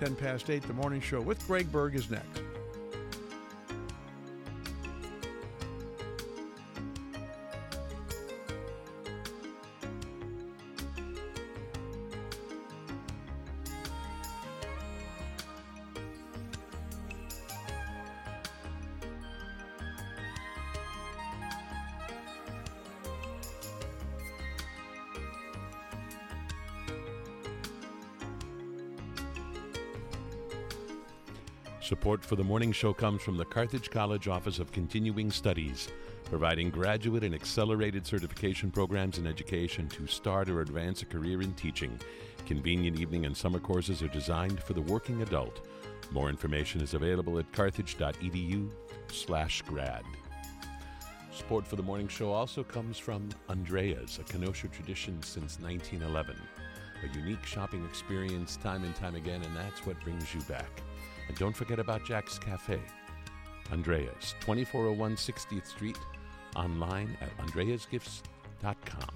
10 past 8, the morning show with Greg Berg is next. Support for the morning show comes from the Carthage College Office of Continuing Studies, providing graduate and accelerated certification programs in education to start or advance a career in teaching. Convenient evening and summer courses are designed for the working adult. More information is available at carthage.edu/grad. Support for the morning show also comes from Andrea's, a Kenosha tradition since 1911. A unique shopping experience time and time again, and that's what brings you back. And don't forget about Jack's Cafe. Andrea's, 2401 60th Street, online at andreasgifts.com.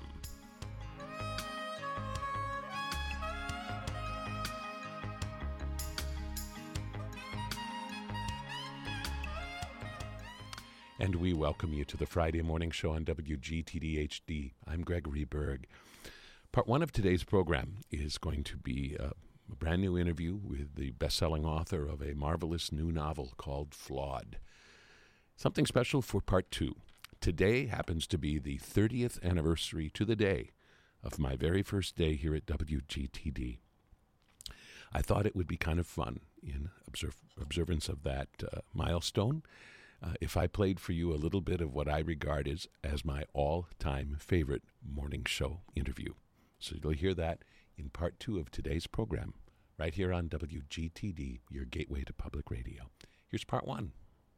And we welcome you to the Friday morning show on WGTD HD. I'm Gregory Berg. Part one of today's program is going to be a brand new interview with the best-selling author of a marvelous new novel called Flawed. Something special for part two. Today happens to be the 30th anniversary to the day of my very first day here at WGTD. I thought it would be kind of fun in observance of that milestone if I played for you a little bit of what I regard as my all-time favorite morning show interview. So you'll hear that in part two of today's program, right here on WGTD, your gateway to public radio. Here's part one.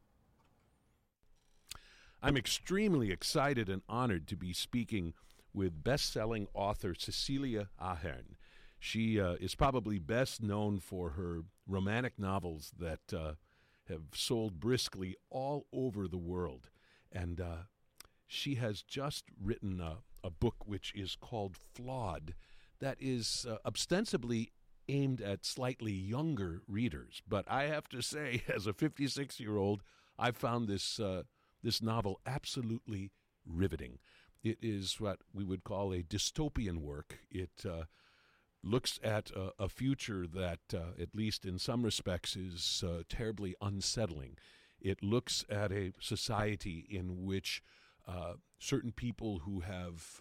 I'm extremely excited and honored to be speaking with best-selling author Cecilia Ahern. She is probably best known for her romantic novels that have sold briskly all over the world. And she has just written a book which is called Flawed, that is ostensibly aimed at slightly younger readers. But I have to say, as a 56-year-old, I found this novel absolutely riveting. It is what we would call a dystopian work. It looks at a future that, at least in some respects, is terribly unsettling. It looks at a society in which certain people who have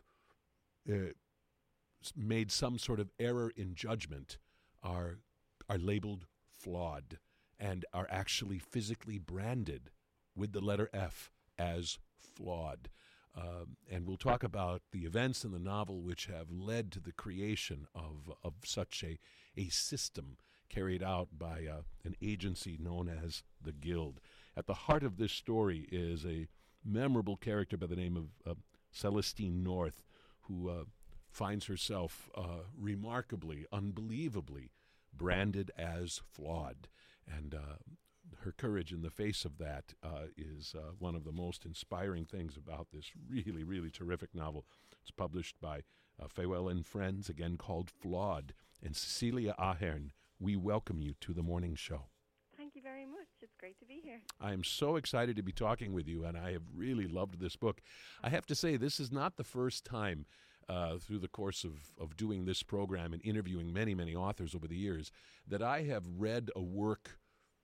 made some sort of error in judgment are labeled flawed and are actually physically branded with the letter F as flawed. And we'll talk about the events in the novel which have led to the creation of such a system carried out by an agency known as the Guild. At the heart of this story is a memorable character by the name of Celestine North, who finds herself remarkably, unbelievably branded as flawed. And her courage in the face of that is one of the most inspiring things about this really, really terrific novel. It's published by Feiwel and Friends, again called Flawed. And Cecilia Ahern, we welcome you to the morning show. Thank you very much. It's great to be here. I am so excited to be talking with you, and I have really loved this book. I have to say, this is not the first time through the course of doing this program and interviewing many, many authors over the years that I have read a work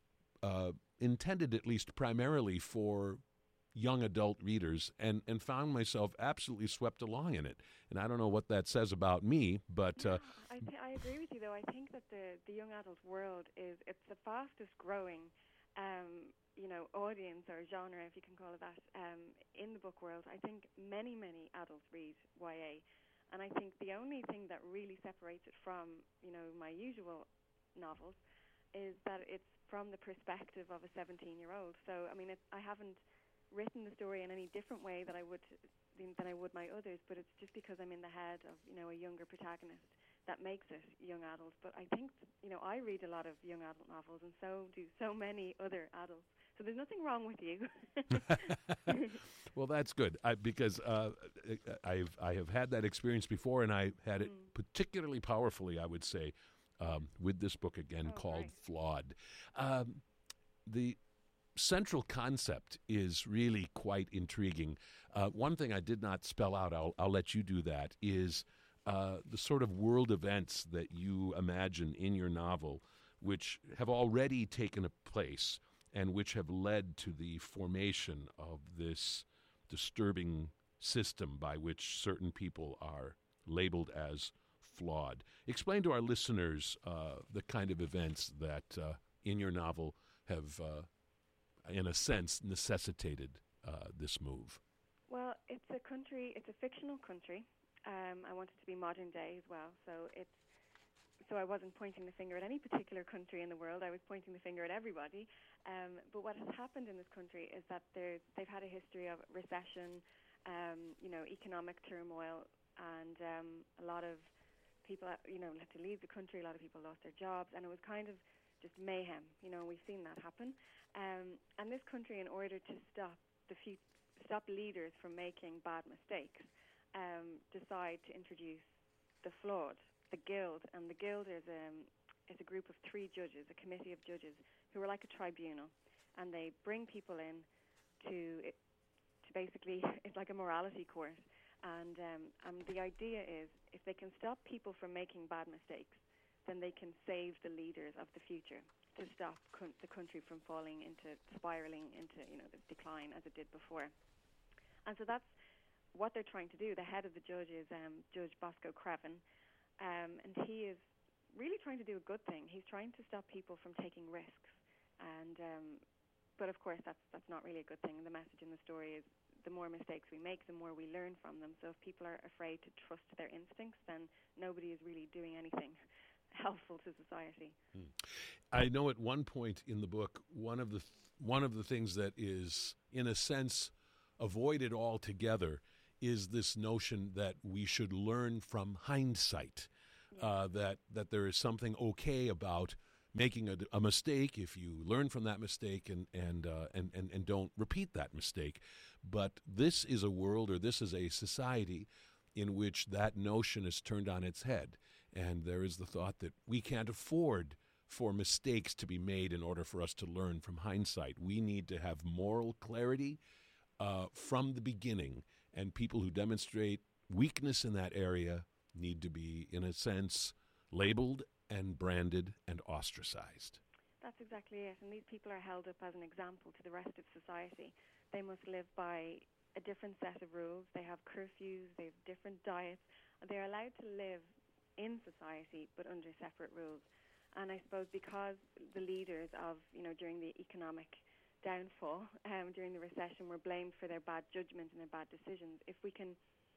intended at least primarily for young adult readers and found myself absolutely swept along in it. And I don't know what that says about me, but... I agree with you, though. I think that the young adult world it's the fastest growing audience or genre, if you can call it that, in the book world. I think many, many adults read YA. And I think the only thing that really separates it from, my usual novels is that it's from the perspective of a 17-year-old. So, I haven't written the story in any different way than I would my others, but it's just because I'm in the head of, a younger protagonist that makes it young adult. But I think, I read a lot of young adult novels, and so do so many other adults. So there's nothing wrong with you. Well, that's good, because I have had that experience before, and I had it particularly powerfully, I would say, with this book again called Right. Flawed. The central concept is really quite intriguing. One thing I did not spell out, I'll let you do that, is the sort of world events that you imagine in your novel, which have already taken a place and which have led to the formation of this disturbing system by which certain people are labeled as flawed. Explain to our listeners the kind of events that in your novel have, in a sense, necessitated this move. Well, it's a fictional country. I want it to be modern day as well, so I wasn't pointing the finger at any particular country in the world. I was pointing the finger at everybody. But what has happened in this country is that they've had a history of recession, economic turmoil, and a lot of people, had to leave the country. A lot of people lost their jobs, and it was kind of just mayhem. We've seen that happen. And this country, in order to stop leaders from making bad mistakes, decide to introduce the flawed, the Guild. And the Guild is a group of 3 judges, a committee of judges who are like a tribunal, and they bring people in to basically, it's like a morality course. And the idea is, if they can stop people from making bad mistakes, then they can save the leaders of the future, to stop the country from spiraling into the decline as it did before. And so that's what they're trying to do. The head of the judge is Judge Bosco Craven, and he is really trying to do a good thing. He's trying to stop people from taking risks, and but of course that's not really a good thing. And the message in the story is, the more mistakes we make, the more we learn from them. So if people are afraid to trust their instincts, then nobody is really doing anything helpful to society. I know at one point in the book, one of the things that is, in a sense, avoided altogether is this notion that we should learn from hindsight. That there is something okay about making a mistake if you learn from that mistake and don't repeat that mistake. But this is a world, or this is a society, in which that notion is turned on its head. And there is the thought that we can't afford for mistakes to be made in order for us to learn from hindsight. We need to have moral clarity from the beginning, and people who demonstrate weakness in that area need to be, in a sense, labeled and branded and ostracized. That's exactly it. And these people are held up as an example to the rest of society. They must live by a different set of rules. They have curfews, they have different diets. They're allowed to live in society but under separate rules. And I suppose because the leaders of, during the economic downfall, during the recession, were blamed for their bad judgment and their bad decisions, if you can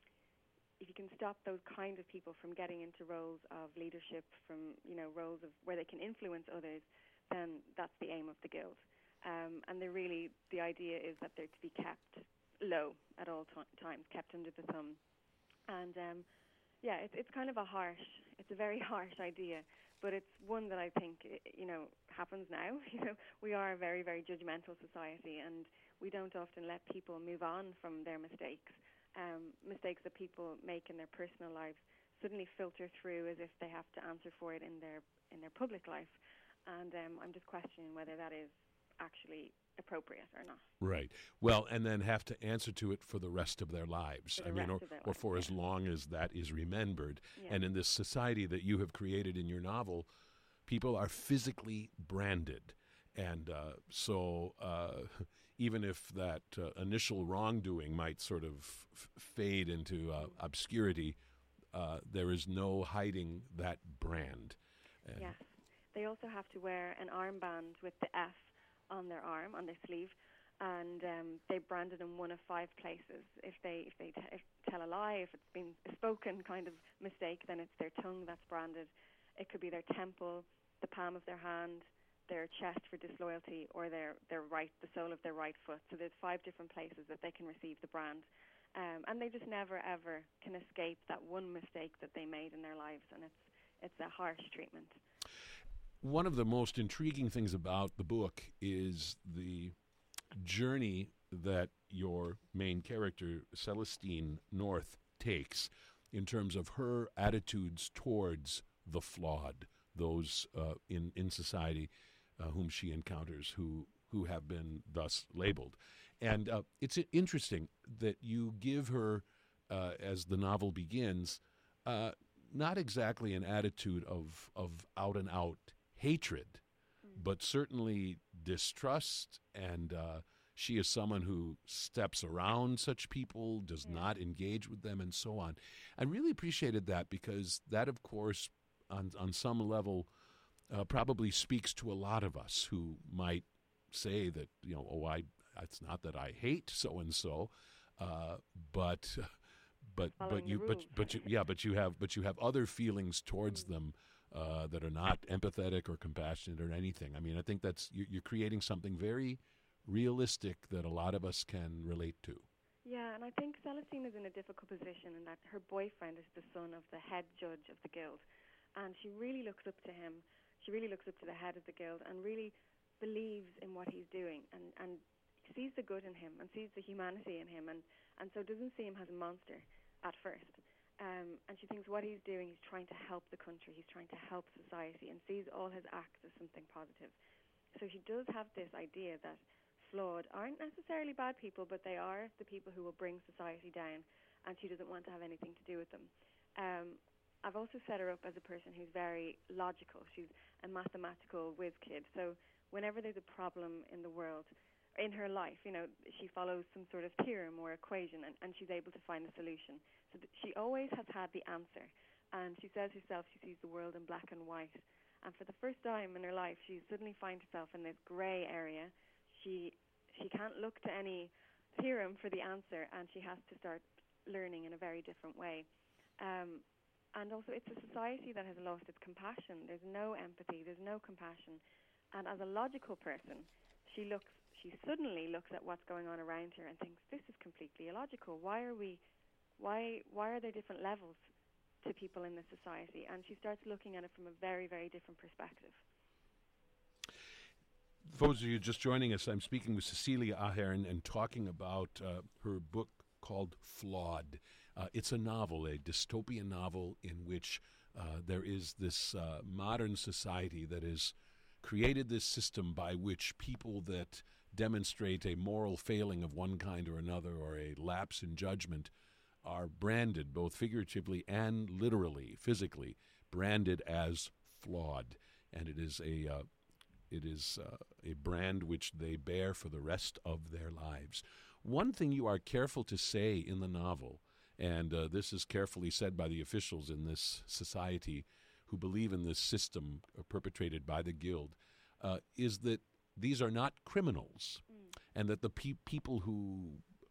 stop those kind of people from getting into roles of leadership, from roles of where they can influence others, then that's the aim of the Guild. And the idea is that they're to be kept low at all times, kept under the thumb. And it's kind of it's a very harsh idea, but it's one that I think happens now. We are a very, very judgmental society, and we don't often let people move on from their mistakes. Mistakes that people make in their personal lives suddenly filter through as if they have to answer for it in their public life. And I'm just questioning whether that is actually appropriate or not. Right. Well, and then have to answer to it for the rest of their lives. Or for as long as that is remembered. Yeah. And in this society that you have created in your novel, people are physically branded. And so even if that initial wrongdoing might sort of fade into obscurity, there is no hiding that brand. Yes. They also have to wear an armband with the F on their arm, on their sleeve, and they branded in one of 5 places. If they tell a lie, if it's been a spoken kind of mistake, then it's their tongue that's branded. It could be their temple, the palm of their hand, their chest for disloyalty, or the sole of their right foot. So there's 5 different places that they can receive the brand. And they just never, ever can escape that one mistake that they made in their lives, and it's a harsh treatment. One of the most intriguing things about the book is the journey that your main character, Celestine North, takes in terms of her attitudes towards the flawed, those in society whom she encounters who have been thus labeled. And it's interesting that you give her, as the novel begins, not exactly an attitude of out and out hatred, but certainly distrust. And she is someone who steps around such people, does not engage with them, and so on. I really appreciated that, because that, of course, on some level, probably speaks to a lot of us who might say that, it's not that I hate so and so, but you have other feelings towards them that are not empathetic or compassionate or anything. I mean, I think that's you're creating something very realistic that a lot of us can relate to. Yeah, and I think Celestine is in a difficult position in that her boyfriend is the son of the head judge of the guild, and she really looks up to him. She really looks up to the head of the guild and really believes in what he's doing and sees the good in him and sees the humanity in him, and so doesn't see him as a monster at first. And she thinks what he's doing, he's trying to help the country, he's trying to help society, and sees all his acts as something positive. So she does have this idea that Flawed aren't necessarily bad people, but they are the people who will bring society down, and she doesn't want to have anything to do with them. I've also set her up as a person who's very logical. She's a mathematical whiz kid. So whenever there's a problem in the world, in her life, she follows some sort of theorem or equation, and she's able to find a solution. So she always has had the answer. And she says herself she sees the world in black and white. And for the first time in her life, she suddenly finds herself in this grey area. She can't look to any theorem for the answer, and she has to start learning in a very different way. And also, it's a society that has lost its compassion. There's no empathy. There's no compassion. And as a logical person, she suddenly looks at what's going on around her and thinks, this is completely illogical. Why are there different levels to people in this society? And she starts looking at it from a very, very different perspective. For those of you just joining us, I'm speaking with Cecilia Ahern and talking about her book called Flawed. It's a novel, a dystopian novel in which there is this modern society that has created this system by which people that demonstrate a moral failing of one kind or another, or a lapse in judgment, are branded, both figuratively and literally, physically, branded as flawed. And it is a brand which they bear for the rest of their lives. One thing you are careful to say in the novel, and this is carefully said by the officials in this society who believe in this system perpetrated by the Guild, is that these are not criminals, and that the people who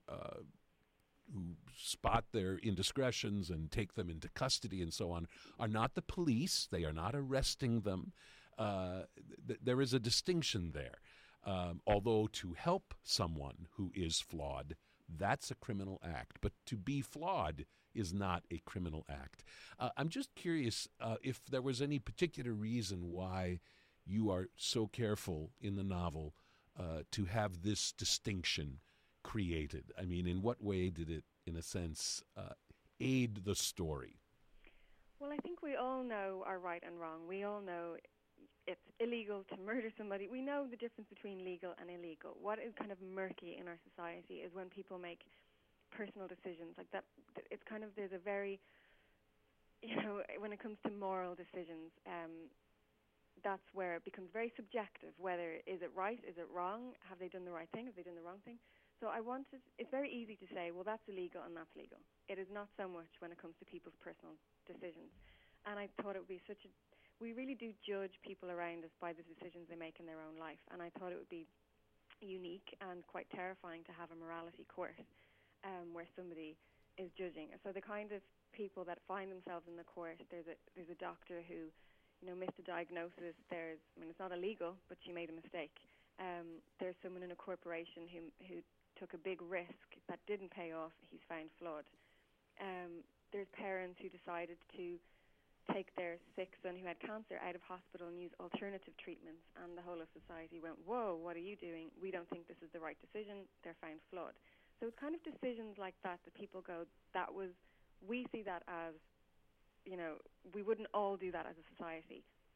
spot their indiscretions and take them into custody and so on are not the police. They are not arresting them. There is a distinction there. Although to help someone who is flawed, that's a criminal act. But to be flawed is not a criminal act. I'm just curious if there was any particular reason why you are so careful in the novel to have this distinction created. I mean, in what way did it, in a sense, aid the story? Well, I think we all know our right and wrong. We all know it's illegal to murder somebody. We know the difference between legal and illegal. What is kind of murky in our society is when people make personal decisions like that. It's kind of, there's a very, when it comes to moral decisions, that's where it becomes very subjective. Whether, is it right? Is it wrong? Have they done the right thing? Have they done the wrong thing? So it's very easy to say, well, that's illegal and that's legal. It is not so much when it comes to people's personal decisions. And I thought it would be we really do judge people around us by the decisions they make in their own life. And I thought it would be unique and quite terrifying to have a morality court where somebody is judging. So the kind of people that find themselves in the court, there's a doctor who missed a diagnosis. It's not illegal, but she made a mistake. There's someone in a corporation who took a big risk that didn't pay off. He's found flawed. There's parents who decided to take their sick son who had cancer out of hospital and use alternative treatments, and the whole of society went, whoa, what are you doing? We don't think this is the right decision. They're found flawed. So it's kind of decisions like that people go, we see that as, we wouldn't all do that as a society.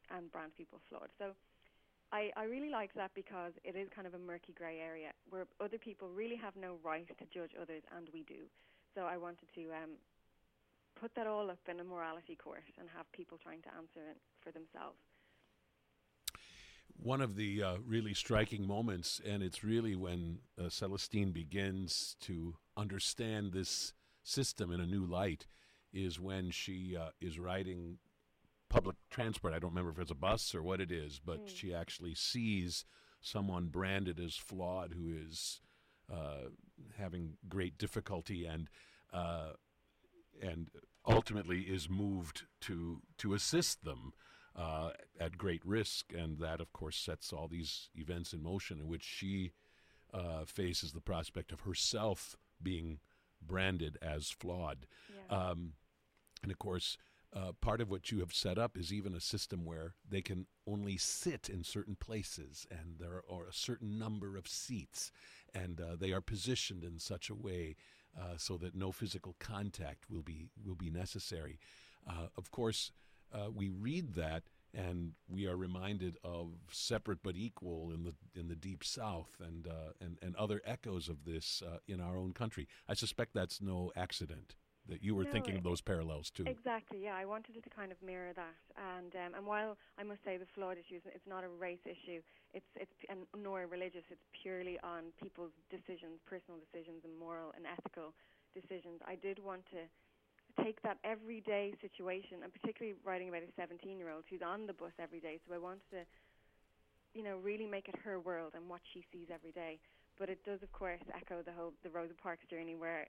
and brand people flawed. So I really like that because it is kind of a murky grey area where other people really have no right to judge others, and we do. So I wanted to put that all up in a morality court and have people trying to answer it for themselves. One of the really striking moments, and it's really when Celestine begins to understand this system in a new light, is when she is riding public transport. I don't remember if it's a bus or what it is, but she actually sees someone branded as flawed who is having great difficulty and ultimately is moved to assist them at great risk. And that, of course, sets all these events in motion in which she faces the prospect of herself being branded as flawed. Yeah. And, of course, part of what you have set up is even a system where they can only sit in certain places, and there are a certain number of seats, and they are positioned in such a way so that no physical contact will be necessary. Of course, we read that, and we are reminded of Separate but Equal in the Deep South, and other echoes of this in our own country. I suspect that's no accident that you were thinking of those parallels too. Exactly, yeah. I wanted it to kind of mirror that, and while I must say the flawed issue it's not a race issue, it's nor religious. It's purely on people's decisions, personal decisions, and moral and ethical decisions. I did want to take that everyday situation, and particularly writing about a 17-year-old who's on the bus every day. So I wanted to, really make it her world and what she sees every day. But it does, of course, echo the Rosa Parks journey, where,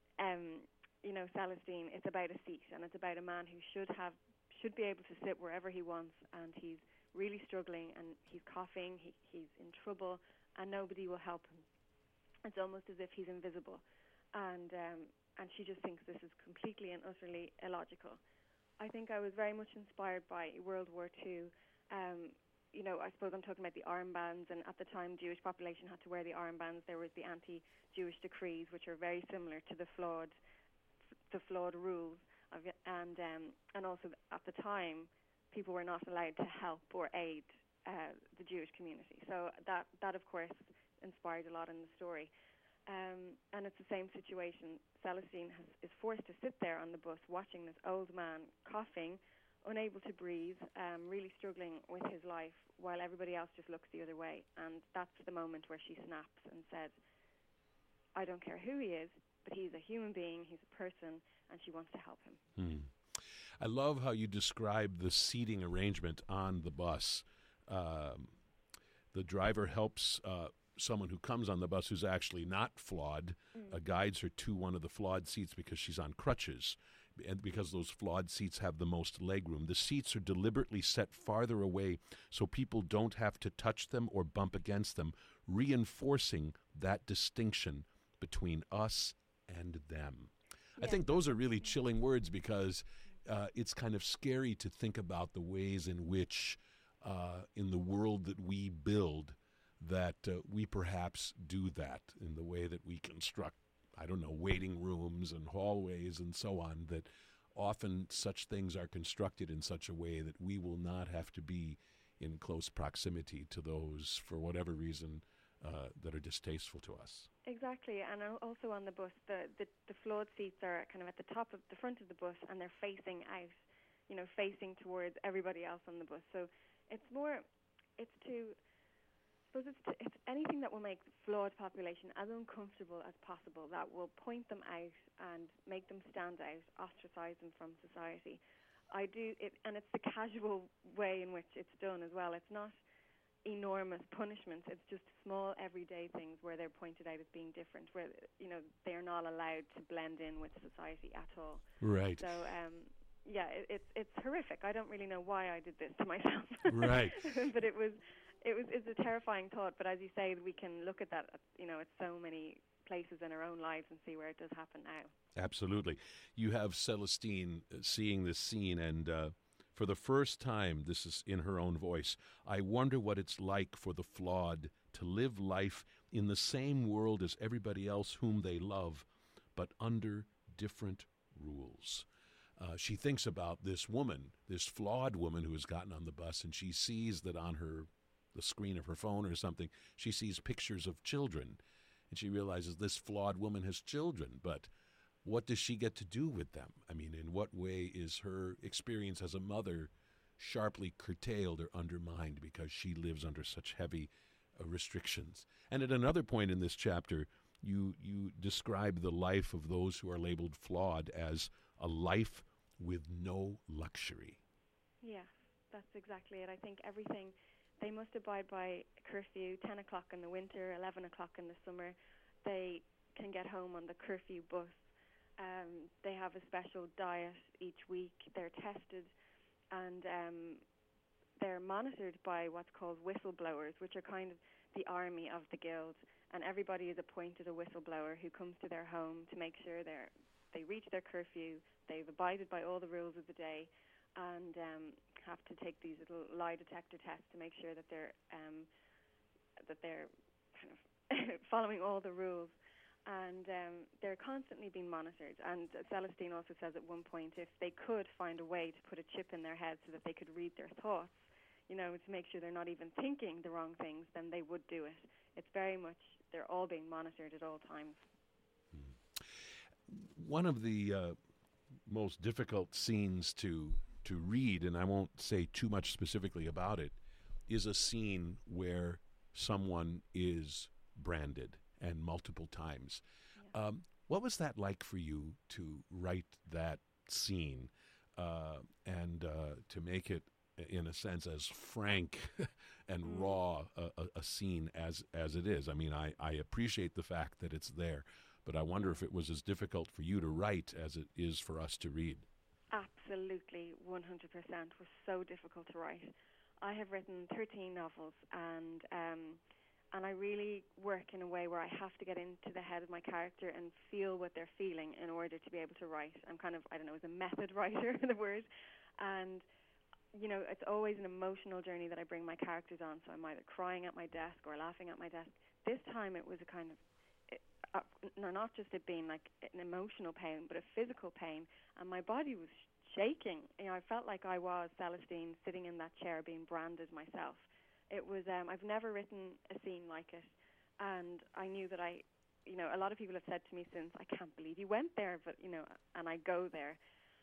Celestine, it's about a seat, and it's about a man who should be able to sit wherever he wants, and he's really struggling, and he's coughing, he's in trouble, and nobody will help him. It's almost as if he's invisible, and she just thinks this is completely and utterly illogical. I think I was very much inspired by World War II. I suppose I'm talking about the armbands, and at the time, Jewish population had to wear the armbands. There was the anti-Jewish decrees, which are very similar to the flawed rules, and also at the time, people were not allowed to help or aid the Jewish community. So that of course inspired a lot in the story, and it's the same situation. Celestine is forced to sit there on the bus watching this old man coughing, unable to breathe, really struggling with his life, while everybody else just looks the other way. And that's the moment where she snaps and said, I don't care who he is, but he's a human being, he's a person, and she wants to help him. I love how you describe the seating arrangement on the bus. The driver helps someone who comes on the bus who's actually not flawed, guides her to one of the flawed seats because she's on crutches, and because those flawed seats have the most legroom. The seats are deliberately set farther away so people don't have to touch them or bump against them, reinforcing that distinction between us and them. Yeah. I think those are really chilling words, because it's kind of scary to think about the ways in which in the world that we build that we perhaps do that, in the way that we construct, waiting rooms and hallways and so on, that often such things are constructed in such a way that we will not have to be in close proximity to those, for whatever reason, that are distasteful to us. Exactly, and also on the bus, the flawed seats are kind of at the top of the front of the bus, and they're facing out, facing towards everybody else on the bus. So it's anything that will make the flawed population as uncomfortable as possible, that will point them out and make them stand out, ostracize them from society. And it's the casual way in which it's done as well. It's not enormous punishments. It's just small everyday things where they're pointed out as being different, where they are not allowed to blend in with society at all. Right. So it's horrific. I don't really know why I did this to myself. Right. But it's a terrifying thought. But as you say, we can look at that at so many places in our own lives and see where it does happen now. Absolutely. You have Celestine seeing this scene, and for the first time, this is in her own voice, I wonder what it's like for the flawed to live life in the same world as everybody else whom they love, but under different rules. she thinks about this woman, this flawed woman who has gotten on the bus, and she sees that on the screen of her phone or something, she sees pictures of children, and she realizes this flawed woman has children, but what does she get to do with them? I mean, in what way is her experience as a mother sharply curtailed or undermined because she lives under such heavy restrictions? And at another point in this chapter, you describe the life of those who are labeled flawed as a life with no luxury. Yeah, that's exactly it. I think everything, they must abide by curfew, 10 o'clock in the winter, 11 o'clock in the summer. They can get home on the curfew bus. They have a special diet each week. They're tested, and they're monitored by what's called whistleblowers, which are kind of the army of the guild. And everybody is appointed a whistleblower who comes to their home to make sure they reach their curfew, they've abided by all the rules of the day, and have to take these little lie detector tests to make sure that they're kind of following all the rules. And they're constantly being monitored. And Celestine also says at one point, if they could find a way to put a chip in their head so that they could read their thoughts, to make sure they're not even thinking the wrong things, then they would do it. It's very much, they're all being monitored at all times. One of the most difficult scenes to read, and I won't say too much specifically about it, is a scene where someone is branded, and multiple times. Yeah. What was that like for you to write that scene and to make it, in a sense, as frank and raw a scene as it is? I mean, I appreciate the fact that it's there, but I wonder if it was as difficult for you to write as it is for us to read. Absolutely, 100%. Was so difficult to write. I have written 13 novels, and I really work in a way where I have to get into the head of my character and feel what they're feeling in order to be able to write. I'm kind of, is a method writer, the word. And, it's always an emotional journey that I bring my characters on. So I'm either crying at my desk or laughing at my desk. This time it was a kind of, not just it being like an emotional pain, but a physical pain. And my body was shaking. I felt like I was Celestine sitting in that chair being branded myself. It was, I've never written a scene like it, and I knew that a lot of people have said to me since, I can't believe you went there, but, and I go there.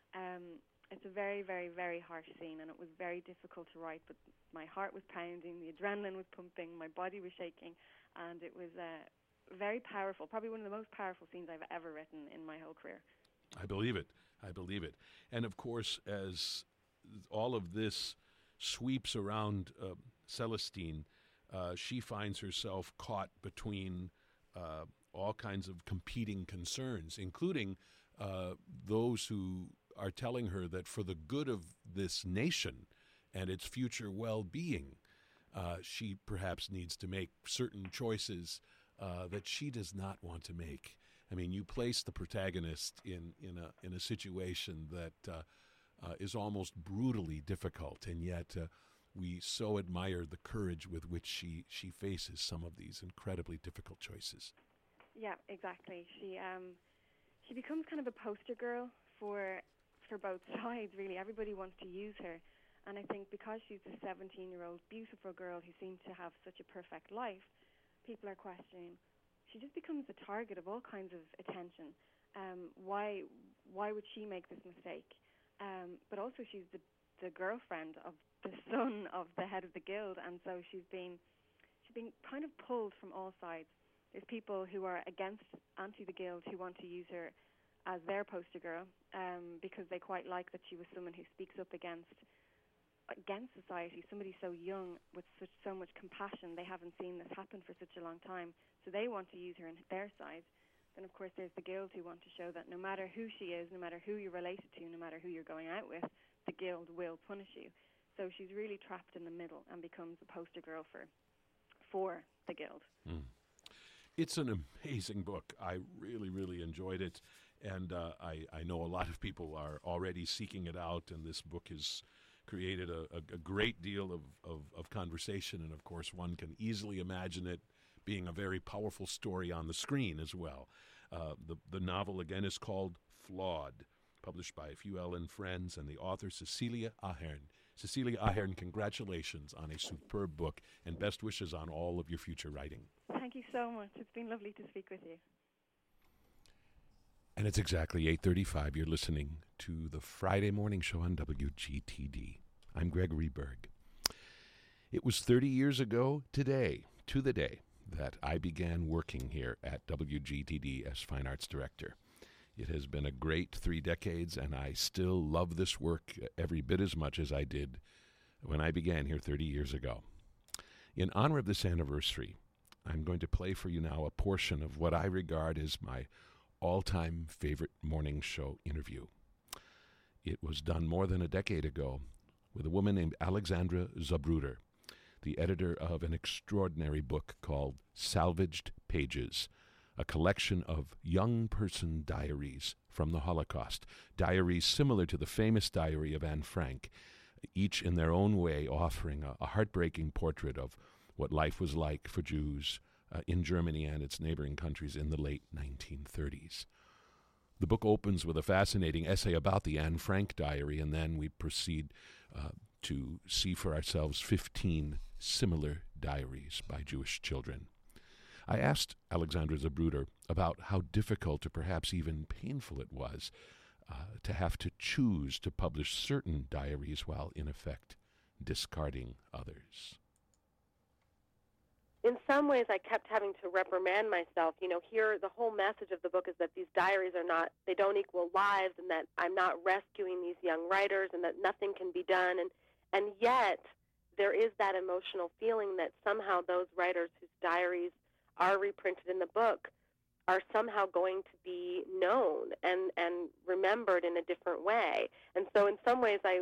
It's a very, very, very harsh scene, and it was very difficult to write, but my heart was pounding, the adrenaline was pumping, my body was shaking, and it was very powerful, probably one of the most powerful scenes I've ever written in my whole career. I believe it. And, of course, as all of this sweeps around Celestine, she finds herself caught between all kinds of competing concerns, including those who are telling her that for the good of this nation and its future well-being, she perhaps needs to make certain choices that she does not want to make. I mean, you place the protagonist in a situation that is almost brutally difficult, and yet we so admire the courage with which she faces some of these incredibly difficult choices. Yeah, exactly. She becomes kind of a poster girl for both sides, really. Everybody wants to use her. And I think because she's a 17-year-old beautiful girl who seems to have such a perfect life, people are questioning. She just becomes the target of all kinds of attention. Why would she make this mistake? But also she's the girlfriend of the son of the head of the guild, and so she's been kind of pulled from all sides. There's people who are anti the guild who want to use her as their poster girl because they quite like that she was someone who speaks up against society, somebody so young with so much compassion. They haven't seen this happen for such a long time, so they want to use her on their side. Then, of course, there's the guild who want to show that no matter who she is, no matter who you're related to, no matter who you're going out with, the guild will punish you. So she's really trapped in the middle and becomes a poster girl for the guild. It's an amazing book. I really, really enjoyed it. And I know a lot of people are already seeking it out, and this book has created a great deal of conversation. And, of course, one can easily imagine it being a very powerful story on the screen as well. The novel, again, is called Flawed, published by FUL and Friends, and the author Cecilia Ahern. Cecilia Ahern, congratulations on a superb book, and best wishes on all of your future writing. Thank you so much. It's been lovely to speak with you. And it's exactly 8:35. You're listening to the Friday Morning Show on WGTD. I'm Gregory Berg. It was 30 years ago today, to the day, that I began working here at WGTD as Fine Arts Director. It has been a great 3 decades, and I still love this work every bit as much as I did when I began here 30 years ago. In honor of this anniversary, I'm going to play for you now a portion of what I regard as my all-time favorite morning show interview. It was done more than a decade ago with a woman named Alexandra Zabruder, the editor of an extraordinary book called Salvaged Pages, a collection of young person diaries from the Holocaust, diaries similar to the famous diary of Anne Frank, each in their own way offering a heartbreaking portrait of what life was like for Jews in Germany and its neighboring countries in the late 1930s. The book opens with a fascinating essay about the Anne Frank diary, and then we proceed to see for ourselves 15 similar diaries by Jewish children. I asked Alexandra Zabruder about how difficult or perhaps even painful it was to have to choose to publish certain diaries while, in effect, discarding others. In some ways, I kept having to reprimand myself. Here, the whole message of the book is that these diaries they don't equal lives, and that I'm not rescuing these young writers, and that nothing can be done. And yet, there is that emotional feeling that somehow those writers whose diaries are reprinted in the book are somehow going to be known and remembered in a different way. And so in some ways, I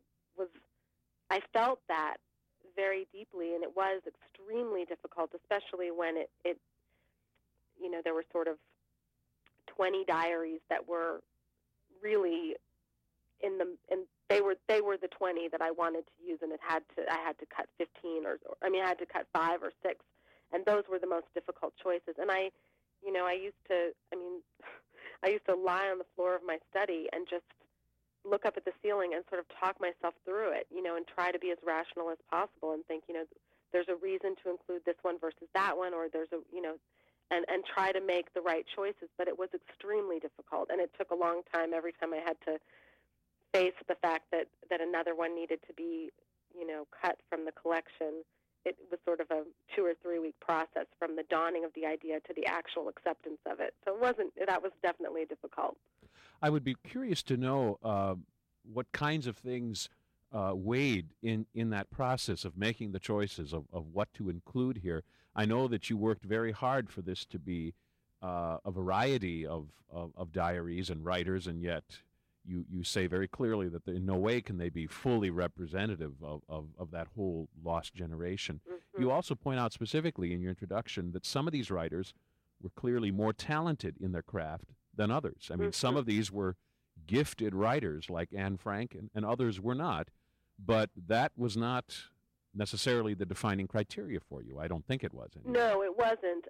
felt that very deeply, and it was extremely difficult, especially when there were sort of 20 diaries that were really they were the 20 that I wanted to use, and I had to cut 15 I had to cut 5 or 6, and those were the most difficult choices. And I used to lie on the floor of my study and just look up at the ceiling and sort of talk myself through it, and try to be as rational as possible and think, there's a reason to include this one versus that one, or there's and try to make the right choices. But it was extremely difficult, and it took a long time every time I had to face the fact that another one needed to be, cut from the collection. It was sort of a 2 or 3 week process from the dawning of the idea to the actual acceptance of it. So that was definitely difficult. I would be curious to know what kinds of things weighed in that process of making the choices of what to include here. I know that you worked very hard for this to be a variety of diaries and writers, and yet you say very clearly that in no way can they be fully representative of that whole lost generation. Mm-hmm. You also point out specifically in your introduction that some of these writers were clearly more talented in their craft than others. I mean, some of these were gifted writers like Anne Frank, and others were not, but that was not necessarily the defining criteria for you. I don't think it was. Anyway. No, it wasn't.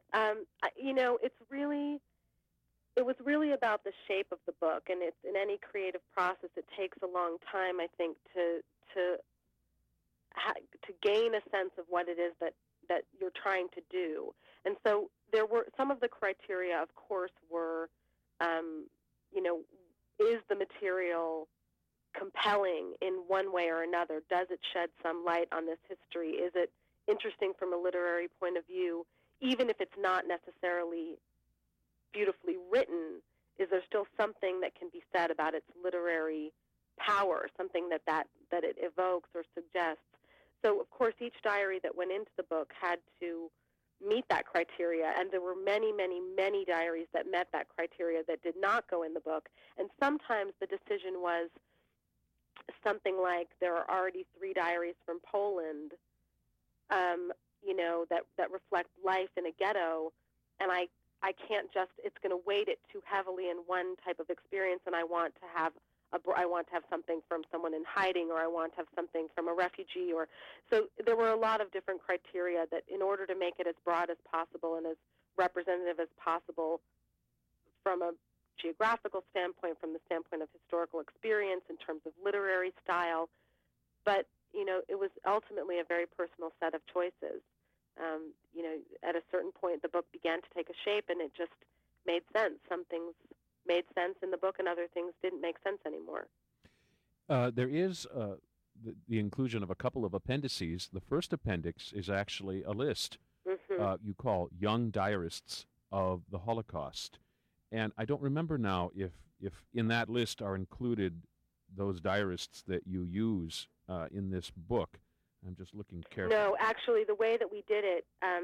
It was really about the shape of the book, and it's in any creative process, it takes a long time, I think, to gain a sense of what it is that you're trying to do. And so there were some of the criteria, of course, were, is the material compelling in one way or another? Does it shed some light on this history? Is it interesting from a literary point of view, even if it's not necessarily beautifully written? Is there still something that can be said about its literary power, something that it evokes or suggests? So, of course, each diary that went into the book had to meet that criteria, and there were many, many, many diaries that met that criteria that did not go in the book. And sometimes the decision was something like, there are already 3 diaries from Poland, that reflect life in a ghetto, and I can't it's going to weight it too heavily in one type of experience, and I want to have something from someone in hiding, or I want to have something from a refugee, so there were a lot of different criteria that, in order to make it as broad as possible and as representative as possible from a geographical standpoint, from the standpoint of historical experience, in terms of literary style. But, it was ultimately a very personal set of choices. At a certain point, the book began to take a shape, and it just made sense. Some things made sense in the book, and other things didn't make sense anymore. There is the inclusion of a couple of appendices. The first appendix is actually a list you call Young Diarists of the Holocaust. And I don't remember now if in that list are included those diarists that you use in this book. I'm just looking carefully. No, actually, the way that we did it,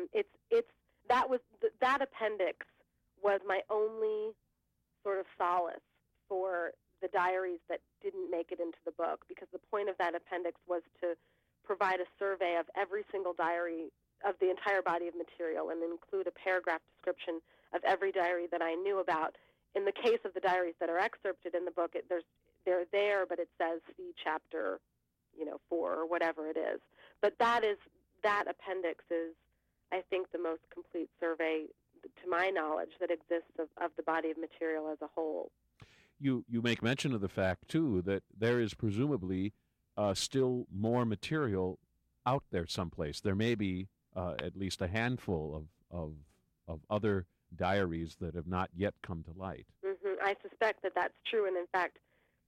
that appendix was my only sort of solace for the diaries that didn't make it into the book, because the point of that appendix was to provide a survey of every single diary of the entire body of material and include a paragraph description of every diary that I knew about. In the case of the diaries that are excerpted in the book, they're there, but it says see chapter 4 or whatever it is. But that appendix is, I think, the most complete survey, to my knowledge, that exists of the body of material as a whole. You make mention of the fact, too, that there is presumably still more material out there someplace. There may be at least a handful of other diaries that have not yet come to light. Mm-hmm. I suspect that that's true, and in fact,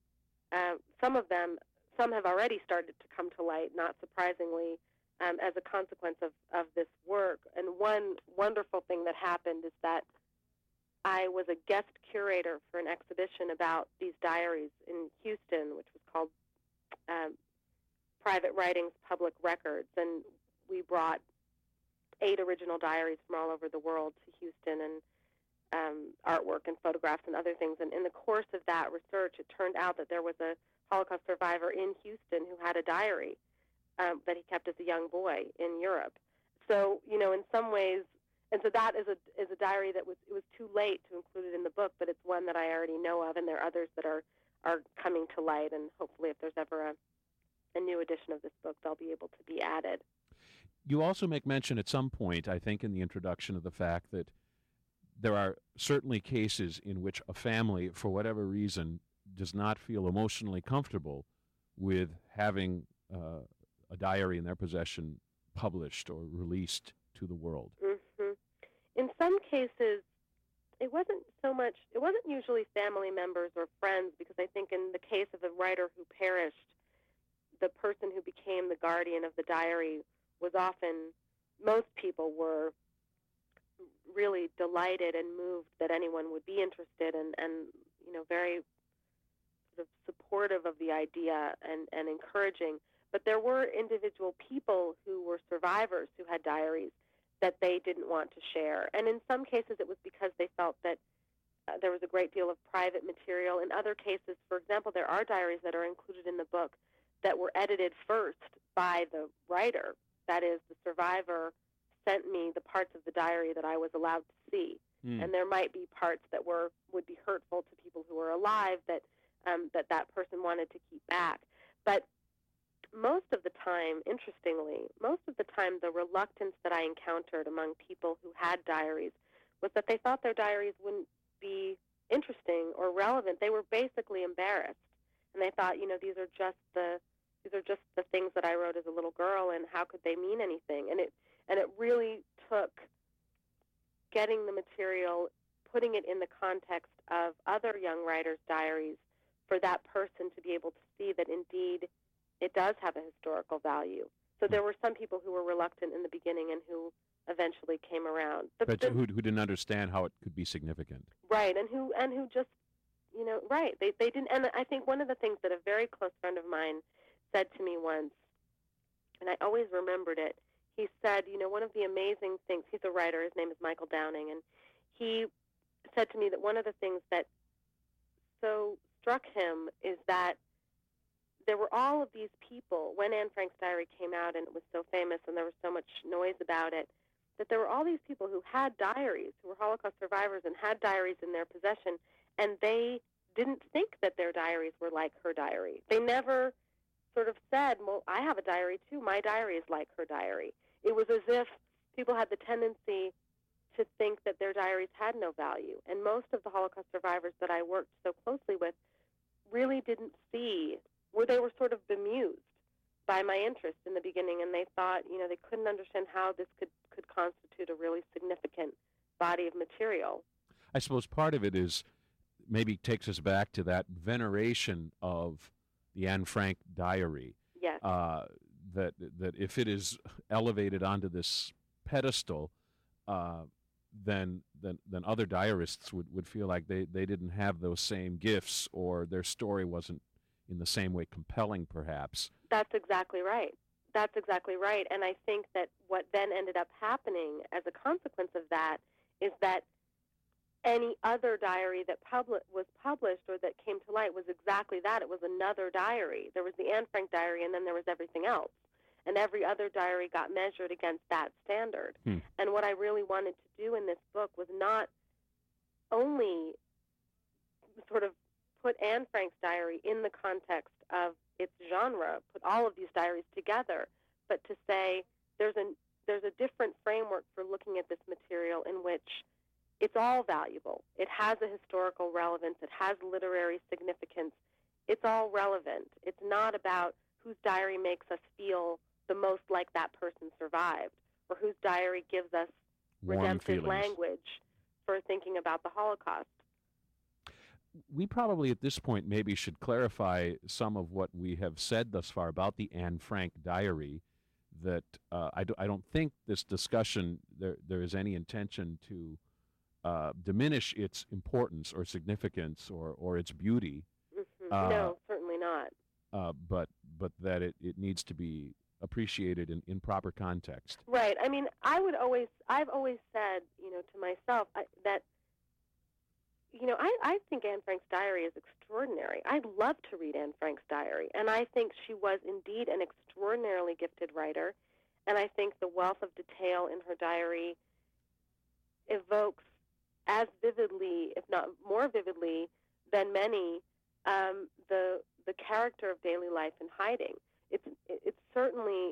some have already started to come to light, not surprisingly, as a consequence of this work. And one wonderful thing that happened is that I was a guest curator for an exhibition about these diaries in Houston, which was called Private Writings, Public Records, and we brought 8 original diaries from all over the world to Houston, and artwork and photographs and other things. And in the course of that research, it turned out that there was a Holocaust survivor in Houston who had a diary that he kept as a young boy in Europe. So, in some ways, and so that is a diary that it was too late to include it in the book, but it's one that I already know of, and there are others that are coming to light, and hopefully if there's ever a new edition of this book, they'll be able to be added. You also make mention at some point, I think, in the introduction of the fact that there are certainly cases in which a family, for whatever reason, does not feel emotionally comfortable with having a diary in their possession published or released to the world. Mm-hmm. In some cases, it wasn't usually family members or friends, because I think in the case of a writer who perished, the person who became the guardian of the diary was often, most people were really delighted and moved that anyone would be interested, and very sort of supportive of the idea and encouraging. But there were individual people who were survivors who had diaries that they didn't want to share. And in some cases it was because they felt that there was a great deal of private material. In other cases, for example, there are diaries that are included in the book that were edited first by the writer. That is, the survivor sent me the parts of the diary that I was allowed to see. And there might be parts that would be hurtful to people who were alive that that person wanted to keep back. But most of the time, interestingly, the reluctance that I encountered among people who had diaries was that they thought their diaries wouldn't be interesting or relevant. They were basically embarrassed, and they thought, these are just the things that I wrote as a little girl, and how could they mean anything? And it really took getting the material, putting it in the context of other young writers' diaries, for that person to be able to see that indeed it does have a historical value. So there were some people who were reluctant in the beginning and who eventually came around. But who didn't understand how it could be significant. Right, and who just, right, they didn't. And I think one of the things that a very close friend of mine said to me once, and I always remembered it, he said, one of the amazing things, he's a writer, his name is Michael Downing, and he said to me that one of the things that so struck him is that there were all of these people, when Anne Frank's diary came out and it was so famous and there was so much noise about it, that there were all these people who had diaries, who were Holocaust survivors and had diaries in their possession, and they didn't think that their diaries were like her diary. They never sort of said, well, I have a diary too, my diary is like her diary. It was as if people had the tendency to think that their diaries had no value. And most of the Holocaust survivors that I worked so closely with really didn't see, they were sort of bemused by my interest in the beginning, and they thought, they couldn't understand how this could constitute a really significant body of material. I suppose part of it is maybe takes us back to that veneration of the Anne Frank diary. Yes. That if it is elevated onto this pedestal, then other diarists would feel like they didn't have those same gifts, or their story wasn't in the same way compelling, perhaps. That's exactly right. That's exactly right. And I think that what then ended up happening as a consequence of that is that any other diary that was published or that came to light was exactly that. It was another diary. There was the Anne Frank diary, and then there was everything else. And every other diary got measured against that standard. And what I really wanted to do in this book was not only sort of put Anne Frank's diary in the context of its genre, put all of these diaries together, but to say there's a different framework for looking at this material in which it's all valuable. It has a historical relevance. It has literary significance. It's all relevant. It's not about whose diary makes us feel the most like that person survived, or whose diary gives us redemptive language for thinking about the Holocaust. We probably at this point maybe should clarify some of what we have said thus far about the Anne Frank diary, that I don't think this discussion, there is any intention to diminish its importance or significance or its beauty. No, certainly not. But that it needs to be appreciated in proper context. Right. I mean, I've always said, to myself that, I think Anne Frank's diary is extraordinary. I'd love to read Anne Frank's diary, and I think she was indeed an extraordinarily gifted writer, and I think the wealth of detail in her diary evokes as vividly, if not more vividly, than many, the character of daily life in hiding. It's certainly,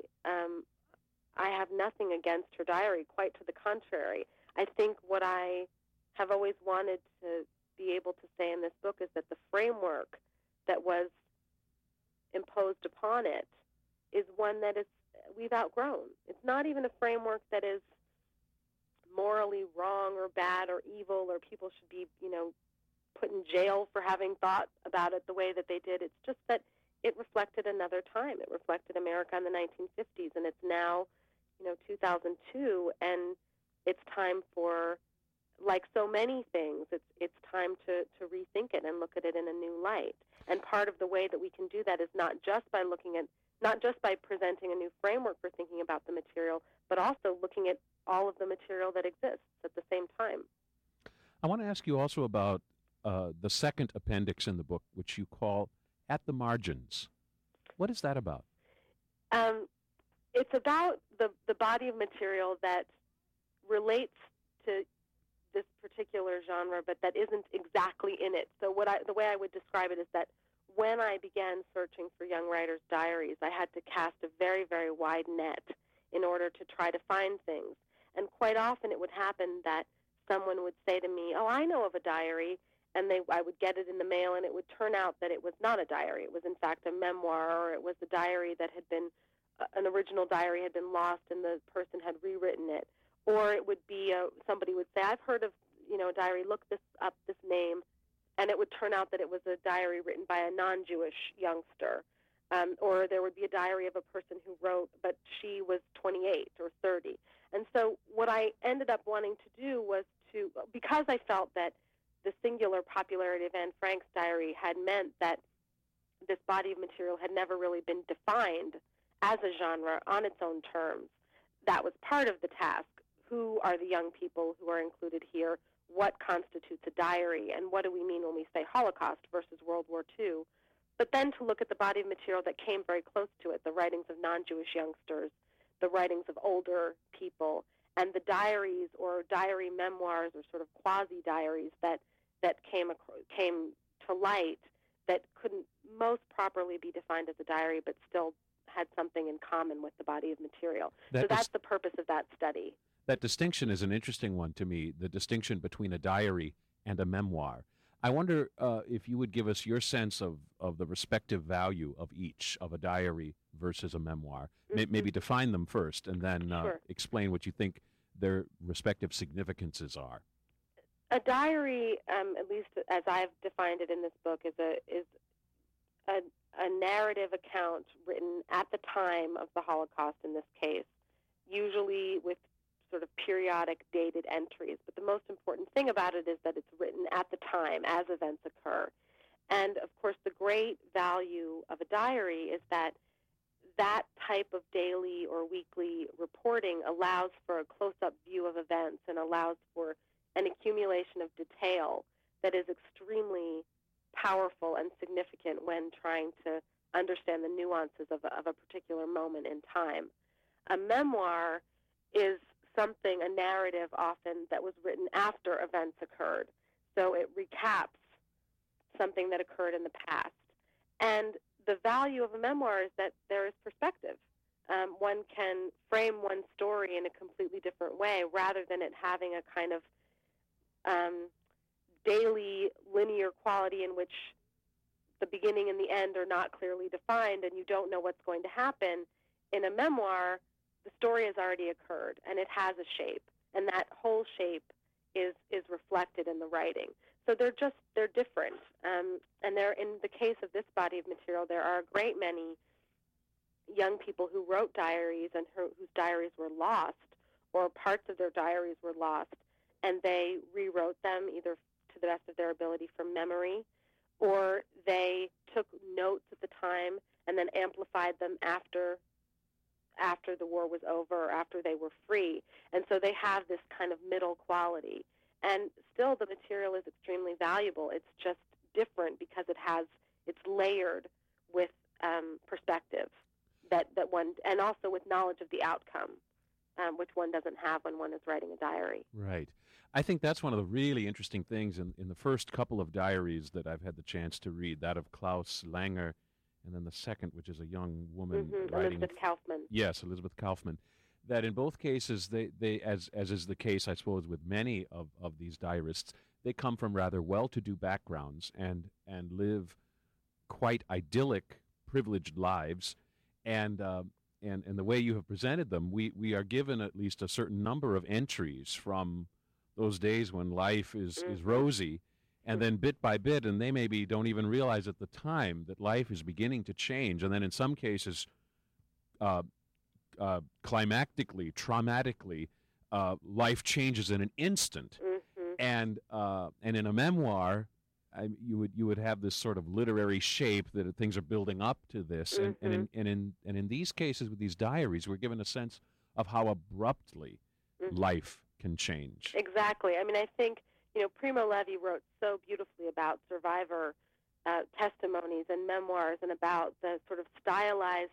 I have nothing against her diary, quite to the contrary. I think what I have always wanted to be able to say in this book is that the framework that was imposed upon it is one that we've outgrown. It's not even a framework that is morally wrong or bad or evil, or people should be, put in jail for having thought about it the way that they did. It's just that it reflected another time. It reflected America in the 1950s, and it's now, 2002, and it's time for, like so many things, it's time to rethink it and look at it in a new light. And part of the way that we can do that is not just by presenting a new framework for thinking about the material, but also looking at all of the material that exists at the same time. I want to ask you also about the second appendix in the book, which you call At the Margins. What is that about? It's about the body of material that relates to this particular genre, but that isn't exactly in it. So the way I would describe it is that when I began searching for young writers' diaries, I had to cast a very, very wide net in order to try to find things. And quite often it would happen that someone would say to me, "Oh, I know of a diary," and I would get it in the mail, and it would turn out that it was not a diary. It was, in fact, a memoir, or it was a diary that had been, an original diary had been lost, and the person had rewritten it. Or it would be, somebody would say, "I've heard of, a diary, look this up, this name," and it would turn out that it was a diary written by a non-Jewish youngster. Or there would be a diary of a person who wrote, but she was 28 or 30. And so what I ended up wanting to do was because I felt that the singular popularity of Anne Frank's diary had meant that this body of material had never really been defined as a genre on its own terms. That was part of the task. Who are the young people who are included here? What constitutes a diary? And what do we mean when we say Holocaust versus World War II? But then to look at the body of material that came very close to it, the writings of non-Jewish youngsters, the writings of older people, and the diaries or diary memoirs or sort of quasi-diaries that came to light that couldn't most properly be defined as a diary but still had something in common with the body of material. So that's the purpose of that study. That distinction is an interesting one to me, the distinction between a diary and a memoir. I wonder if you would give us your sense of the respective value of each, of a diary versus a memoir. Maybe define them first and then Sure. explain what you think their respective significances are. A diary, at least as I've defined it in this book, is a narrative account written at the time of the Holocaust in this case, usually with sort of periodic dated entries. But the most important thing about it is that it's written at the time as events occur. And, of course, the great value of a diary is that that type of daily or weekly reporting allows for a close-up view of events and allows for an accumulation of detail that is extremely powerful and significant when trying to understand the nuances of a particular moment in time. A memoir is something, a narrative often, that was written after events occurred. So it recaps something that occurred in the past. And the value of a memoir is that there is perspective. One can frame one story in a completely different way rather than it having a kind of daily linear quality in which the beginning and the end are not clearly defined and you don't know what's going to happen. In a memoir, the story has already occurred and it has a shape, and that whole shape is reflected in the writing. So they're different. And they're, in the case of this body of material, there are a great many young people who wrote diaries and whose diaries were lost, or parts of their diaries were lost, and they rewrote them either to the best of their ability from memory, or they took notes at the time and then amplified them after the war was over or after they were free. And so they have this kind of middle quality. And still the material is extremely valuable. It's just different because it's layered with perspective that one, and also with knowledge of the outcome, which one doesn't have when one is writing a diary. Right. I think that's one of the really interesting things in the first couple of diaries that I've had the chance to read, that of Klaus Langer, and then the second, which is a young woman writing. Elizabeth Kaufman. Yes, Elizabeth Kaufman. That in both cases, they as is the case, I suppose, with many of these diarists, they come from rather well-to-do backgrounds and live quite idyllic, privileged lives, and the way you have presented them, we are given at least a certain number of entries from those days when life is rosy, and then bit by bit, and they maybe don't even realize at the time that life is beginning to change, and then in some cases, climactically, traumatically, life changes in an instant, and in a memoir, you would have this sort of literary shape that things are building up to this, and in these cases with these diaries, we're given a sense of how abruptly life can change. Exactly. I mean, I think Primo Levi wrote so beautifully about survivor testimonies and memoirs, and about the sort of stylized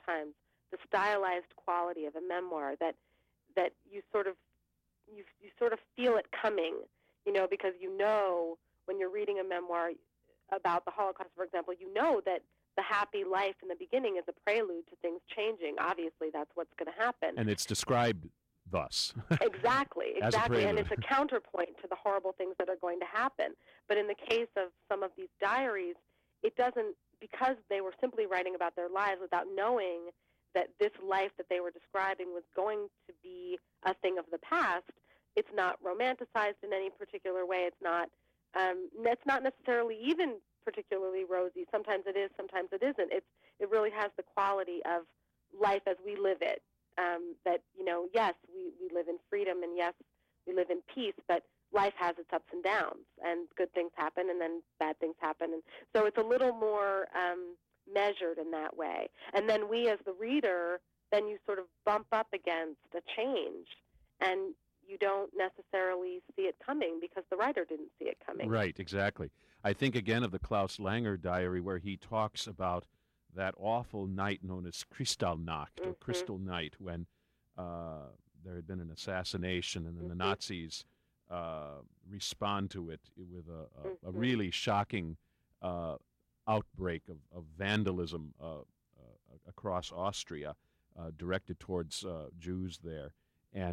quality of a memoir that you sort of feel it coming, because when you're reading a memoir about the Holocaust, for example, that the happy life in the beginning is a prelude to things changing. Obviously, that's what's going to happen. And it's described thus. Exactly. And it's a counterpoint to the horrible things that are going to happen. But in the case of some of these diaries, it doesn't, because they were simply writing about their lives without knowing that this life that they were describing was going to be a thing of the past. It's not romanticized in any particular way. It's not necessarily even particularly rosy. Sometimes it is, sometimes it isn't. It really has the quality of life as we live it. That, yes, we live in freedom, and yes, we live in peace, but life has its ups and downs, and good things happen, and then bad things happen. And so it's a little more measured in that way. And then we, as the reader, then you sort of bump up against a change, and you don't necessarily see it coming because the writer didn't see it coming. Right, exactly. I think again of the Klaus Langer diary, where he talks about that awful night known as Kristallnacht, or Crystal Night, when there had been an assassination, and then the Nazis respond to it with a really shocking outbreak of vandalism across Austria, directed towards Jews there. And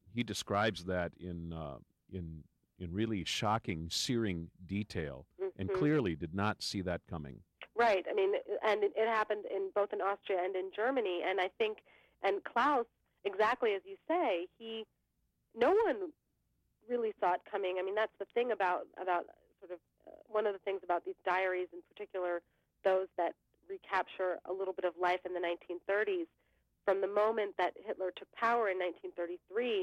he describes that in really shocking, searing detail, and clearly did not see that coming. Right. I mean, and it happened both in Austria and in Germany. And I think, and Klaus, exactly as you say, no one really saw it coming. I mean, that's the thing about sort of one of the things about these diaries, in particular, those that recapture a little bit of life in the 1930s. From the moment that Hitler took power in 1933,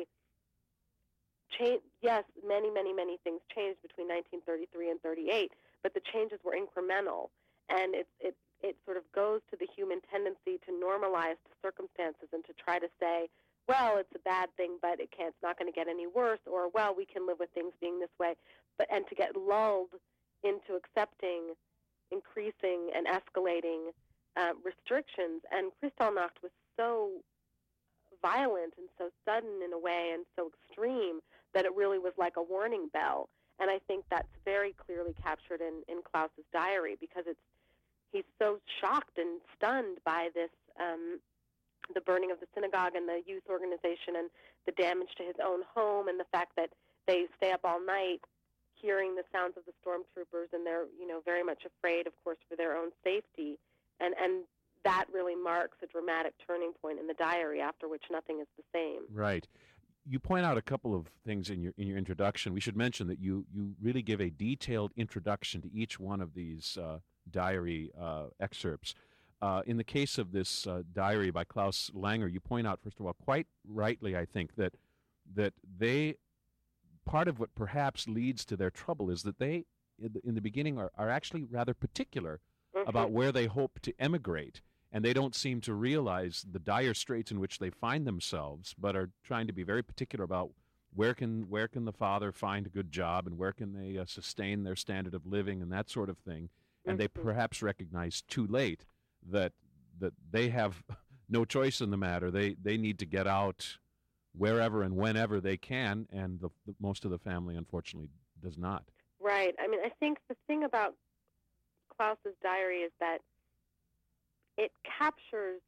yes, many, many, many things changed between 1933 and 38, but the changes were incremental, and it sort of goes to the human tendency to normalize the circumstances and to try to say, well, it's a bad thing, but it's not going to get any worse, or, well, we can live with things being this way, and to get lulled into accepting increasing and escalating restrictions. And Kristallnacht was so violent and so sudden in a way and so extreme that it really was like a warning bell. And I think that's very clearly captured in Klaus's diary, because he's so shocked and stunned by this, the burning of the synagogue and the youth organization and the damage to his own home, and the fact that they stay up all night hearing the sounds of the stormtroopers, and they're, very much afraid, of course, for their own safety. And that really marks a dramatic turning point in the diary, after which nothing is the same. Right. You point out a couple of things in your introduction. We should mention that you really give a detailed introduction to each one of these diary excerpts. In the case of this diary by Klaus Langer, you point out, first of all, quite rightly, I think, that they, part of what perhaps leads to their trouble is that they, in the beginning, are actually rather particular about where they hope to emigrate. And they don't seem to realize the dire straits in which they find themselves, but are trying to be very particular about where can the father find a good job, and where can they sustain their standard of living and that sort of thing. And they perhaps recognize too late that they have no choice in the matter. They need to get out wherever and whenever they can, and most of the family, unfortunately, does not. Right. I mean, I think the thing about Klaus's diary is that it captures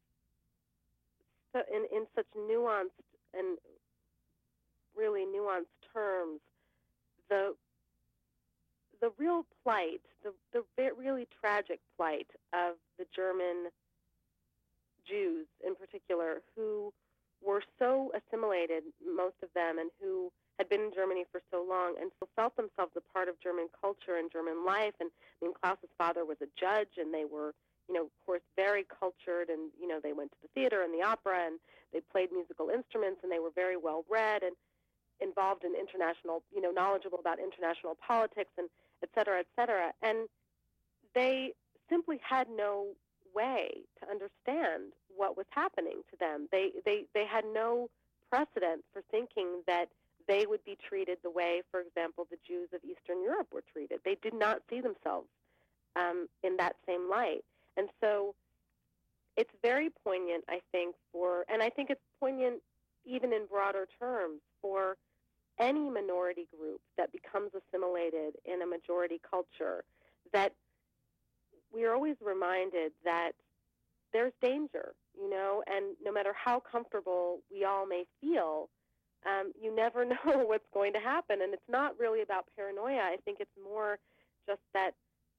in such nuanced and really nuanced terms the real plight, the really tragic plight of the German Jews in particular, who were so assimilated, most of them, and who had been in Germany for so long and so felt themselves a part of German culture and German life. And I mean, Klaus's father was a judge, and they were, of course, very cultured, and, they went to the theater and the opera, and they played musical instruments, and they were very well read and involved in international, knowledgeable about international politics, and et cetera, et cetera. And they simply had no way to understand what was happening to them. They had no precedent for thinking that they would be treated the way, for example, the Jews of Eastern Europe were treated. They did not see themselves in that same light. And so it's very poignant, I think, and I think it's poignant even in broader terms for any minority group that becomes assimilated in a majority culture, that we are always reminded that there's danger, and no matter how comfortable we all may feel, you never know what's going to happen. And it's not really about paranoia. I think it's more just that,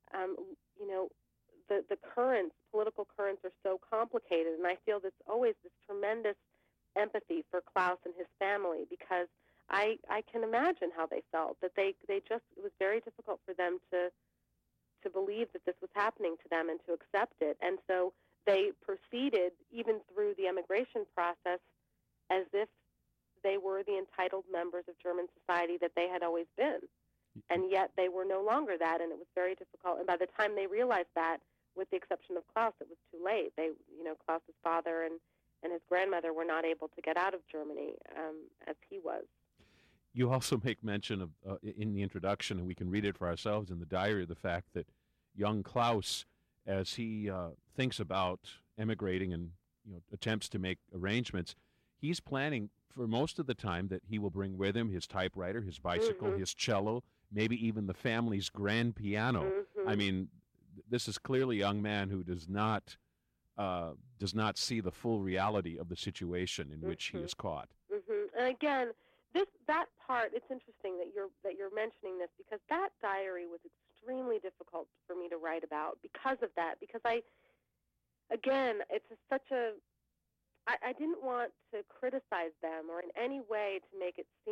the political currents are so complicated, and I feel there's always this tremendous empathy for Klaus and his family, because I can imagine how they felt, that it was very difficult for them to believe that this was happening to them and to accept it. And so they proceeded, even through the emigration process, as if they were the entitled members of German society that they had always been. And yet they were no longer that, and it was very difficult. And by the time they realized that, with the exception of Klaus, it was too late. Klaus's father and his grandmother were not able to get out of Germany as he was. You also make mention of, in the introduction, and we can read it for ourselves in the diary, the fact that young Klaus, as he thinks about emigrating and attempts to make arrangements, he's planning for most of the time that he will bring with him his typewriter, his bicycle, his cello, maybe even the family's grand piano. I mean, this is clearly a young man who does not see the full reality of the situation in which he is caught. And again, That part, it's interesting that you're mentioning this, because that diary was extremely difficult for me to write about because of that. Because I didn't want to criticize them or in any way to make it seem